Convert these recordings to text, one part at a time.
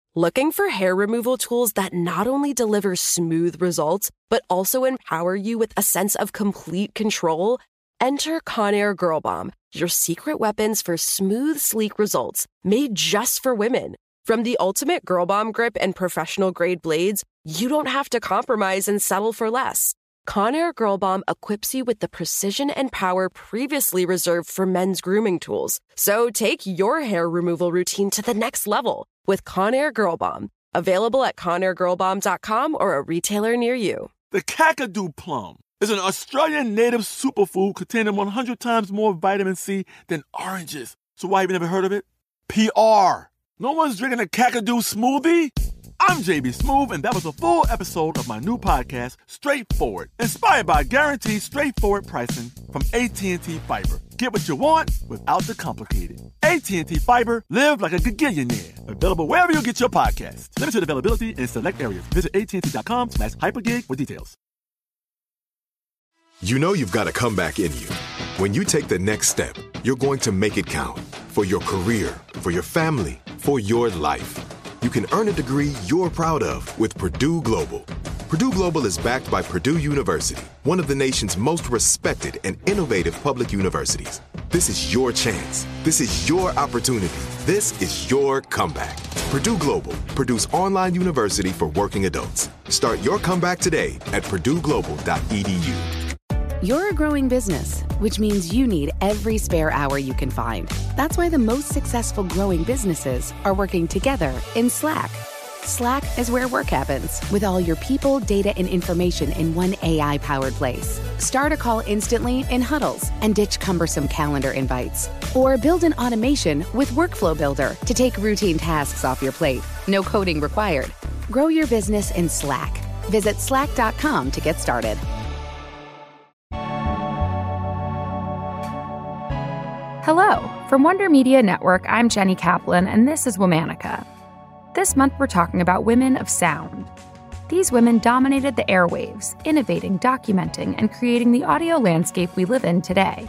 Looking for hair removal tools that not only deliver smooth results, but also empower you with a sense of complete control? Enter Conair Girl Bomb, your secret weapons for smooth, sleek results, made just for women. From the ultimate Girl Bomb grip and professional-grade blades, you don't have to compromise and settle for less. Conair Girl Bomb equips you with the precision and power previously reserved for men's grooming tools. So take your hair removal routine to the next level with Conair Girl Bomb. Available at ConairGirlBomb.com or a retailer near you. The Kakadu plum is an Australian native superfood containing 100 times more vitamin C than oranges. So why have you never heard of it? PR. No one's drinking a Kakadu smoothie? I'm JB Smoove, and that was a full episode of my new podcast, Straightforward, inspired by guaranteed straightforward pricing from AT&T Fiber. Get what you want without the complicated. AT&T Fiber, live like a gigillionaire. Available wherever you get your podcasts. Limited availability in select areas. Visit AT&T.com/hypergig for details. You know you've got a comeback in you. When you take the next step, you're going to make it count. For your career, for your family, for your life. You can earn a degree you're proud of with Purdue Global. Purdue Global is backed by Purdue University, one of the nation's most respected and innovative public universities. This is your chance. This is your opportunity. This is your comeback. Purdue Global, Purdue's online university for working adults. Start your comeback today at purdueglobal.edu. You're a growing business, which means you need every spare hour you can find. That's why the most successful growing businesses are working together in Slack. Slack is where work happens, with all your people, data, and information in one AI-powered place. Start a call instantly in huddles and ditch cumbersome calendar invites. Or build an automation with Workflow Builder to take routine tasks off your plate. No coding required. Grow your business in Slack. Visit slack.com to get started. Hello. From Wonder Media Network, I'm Jenny Kaplan, and this is Womanica. This month, we're talking about women of sound. These women dominated the airwaves, innovating, documenting, and creating the audio landscape we live in today.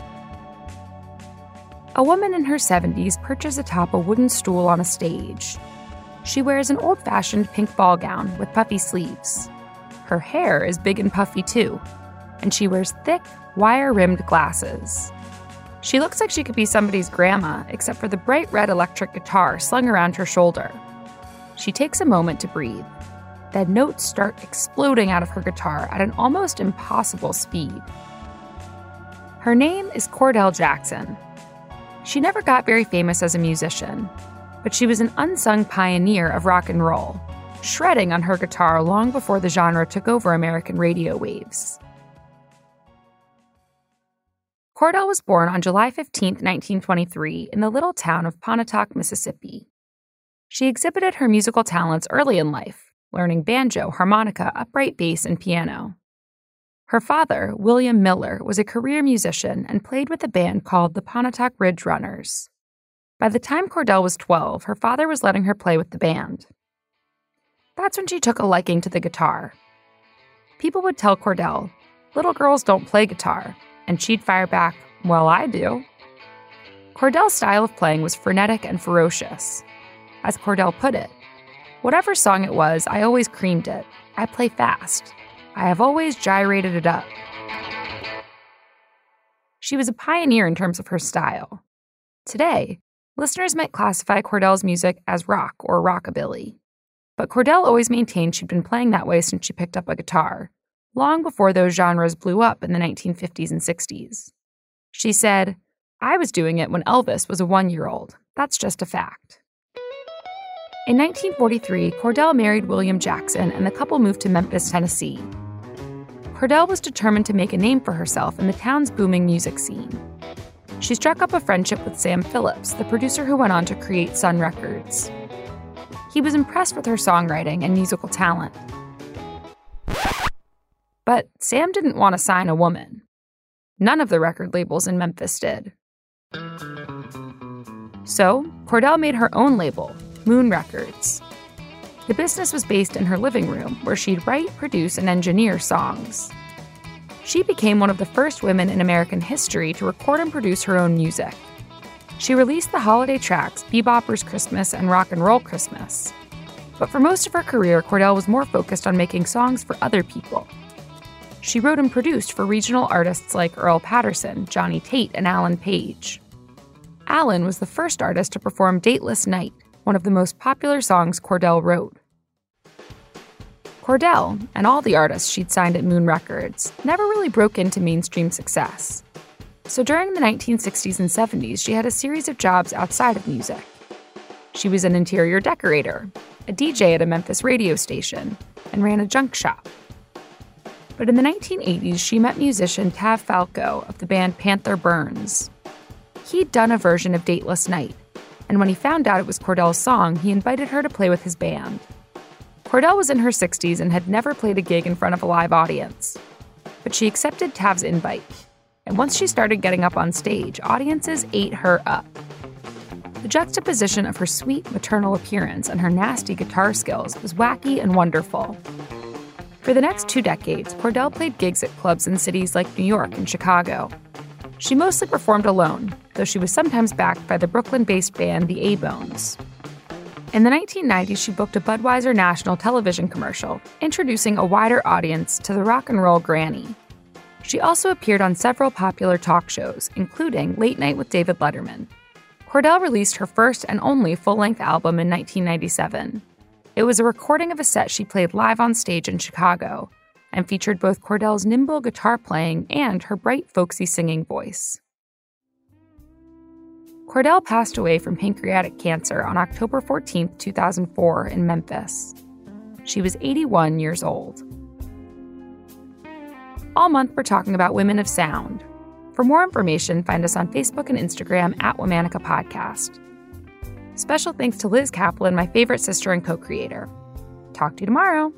A woman in her 70s perches atop a wooden stool on a stage. She wears an old-fashioned pink ball gown with puffy sleeves. Her hair is big and puffy, too, and she wears thick, wire-rimmed glasses. She looks like she could be somebody's grandma, except for the bright red electric guitar slung around her shoulder. She takes a moment to breathe. Then notes start exploding out of her guitar at an almost impossible speed. Her name is Cordell Jackson. She never got very famous as a musician, but she was an unsung pioneer of rock and roll, shredding on her guitar long before the genre took over American radio waves. Cordell was born on July 15, 1923, in the little town of Pontotoc, Mississippi. She exhibited her musical talents early in life, learning banjo, harmonica, upright bass, and piano. Her father, William Miller, was a career musician and played with a band called the Pontotoc Ridge Runners. By the time Cordell was 12, her father was letting her play with the band. That's when she took a liking to the guitar. People would tell Cordell, "Little girls don't play guitar," and she'd fire back, "Well, I do." Cordell's style of playing was frenetic and ferocious. As Cordell put it, "Whatever song it was, I always creamed it. I play fast. I have always gyrated it up." She was a pioneer in terms of her style. Today, listeners might classify Cordell's music as rock or rockabilly. But Cordell always maintained she'd been playing that way since she picked up a guitar, long before those genres blew up in the 1950s and 60s. She said, "I was doing it when Elvis was a 1-year-old. That's just a fact." In 1943, Cordell married William Jackson, and the couple moved to Memphis, Tennessee. Cordell was determined to make a name for herself in the town's booming music scene. She struck up a friendship with Sam Phillips, the producer who went on to create Sun Records. He was impressed with her songwriting and musical talent. But Sam didn't want to sign a woman. None of the record labels in Memphis did. So, Cordell made her own label, Moon Records. The business was based in her living room, where she'd write, produce, and engineer songs. She became one of the first women in American history to record and produce her own music. She released the holiday tracks Bebopper's Christmas and Rock and Roll Christmas. But for most of her career, Cordell was more focused on making songs for other people. She wrote and produced for regional artists like Earl Patterson, Johnny Tate, and Alan Page. Alan was the first artist to perform Dateless Night, one of the most popular songs Cordell wrote. Cordell, and all the artists she'd signed at Moon Records, never really broke into mainstream success. So during the 1960s and 70s, she had a series of jobs outside of music. She was an interior decorator, a DJ at a Memphis radio station, and ran a junk shop. But in the 1980s, she met musician Tav Falco of the band Panther Burns. He'd done a version of Dateless Night, and when he found out it was Cordell's song, he invited her to play with his band. Cordell was in her 60s and had never played a gig in front of a live audience. But she accepted Tav's invite, and once she started getting up on stage, audiences ate her up. The juxtaposition of her sweet maternal appearance and her nasty guitar skills was wacky and wonderful. For the next 2 decades, Cordell played gigs at clubs in cities like New York and Chicago. She mostly performed alone, though she was sometimes backed by the Brooklyn-based band The A-Bones. In the 1990s, she booked a Budweiser national television commercial, introducing a wider audience to the rock and roll granny. She also appeared on several popular talk shows, including Late Night with David Letterman. Cordell released her first and only full-length album in 1997. It was a recording of a set she played live on stage in Chicago and featured both Cordell's nimble guitar playing and her bright, folksy singing voice. Cordell passed away from pancreatic cancer on October 14, 2004 in Memphis. She was 81 years old. All month, we're talking about women of sound. For more information, find us on Facebook and Instagram at Womanica Podcast. Special thanks to Liz Kaplan, my favorite sister and co-creator. Talk to you tomorrow.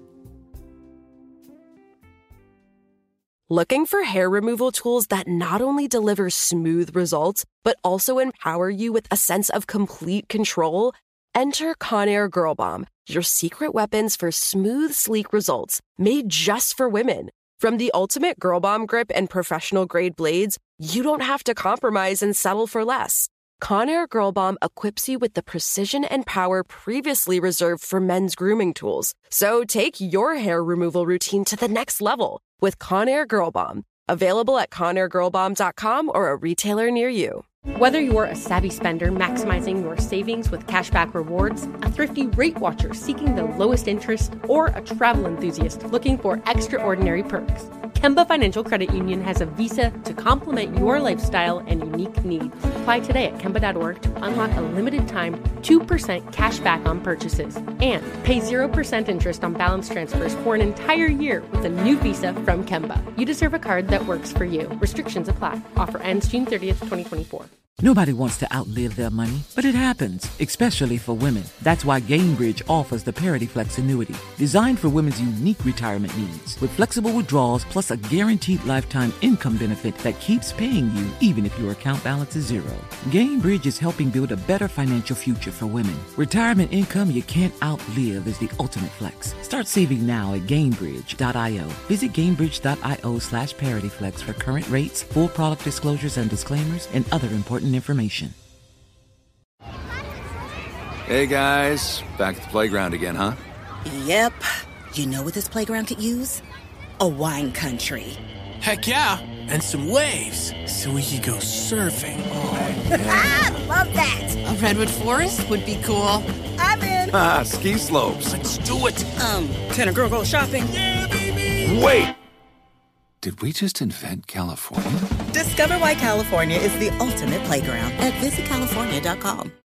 Looking for hair removal tools that not only deliver smooth results, but also empower you with a sense of complete control? Enter Conair Girl Bomb, your secret weapons for smooth, sleek results, made just for women. From the ultimate Girl Bomb grip and professional-grade blades, you don't have to compromise and settle for less. Conair Girl Bomb equips you with the precision and power previously reserved for men's grooming tools. So take your hair removal routine to the next level with Conair Girl Bomb. Available at ConairGirlBomb.com or a retailer near you. Whether you're a savvy spender maximizing your savings with cashback rewards, a thrifty rate watcher seeking the lowest interest, or a travel enthusiast looking for extraordinary perks, Kemba Financial Credit Union has a visa to complement your lifestyle and unique needs. Apply today at Kemba.org to unlock a limited-time 2% cash back on purchases and pay 0% interest on balance transfers for an entire year with a new visa from Kemba. You deserve a card that works for you. Restrictions apply. Offer ends June 30th, 2024. Nobody wants to outlive their money, but it happens, especially for women. That's why Gainbridge offers the Parity Flex annuity, designed for women's unique retirement needs, with flexible withdrawals plus a guaranteed lifetime income benefit that keeps paying you even if your account balance is zero. Gainbridge is helping build a better financial future for women. Retirement income you can't outlive is the ultimate flex. Start saving now at Gainbridge.io. Visit Gainbridge.io/ParityFlex for current rates, full product disclosures and disclaimers, and other important information. Hey guys, back at the playground again, huh? Yep. You know what this playground could use? A wine country. Heck yeah, and some waves so we could go surfing. Oh, yeah. Love that. A redwood forest would be cool. I'm in. Ski slopes. Let's do it. Can a girl go shopping? Yeah, baby. Wait. Did we just invent California? Discover why California is the ultimate playground at visitcalifornia.com.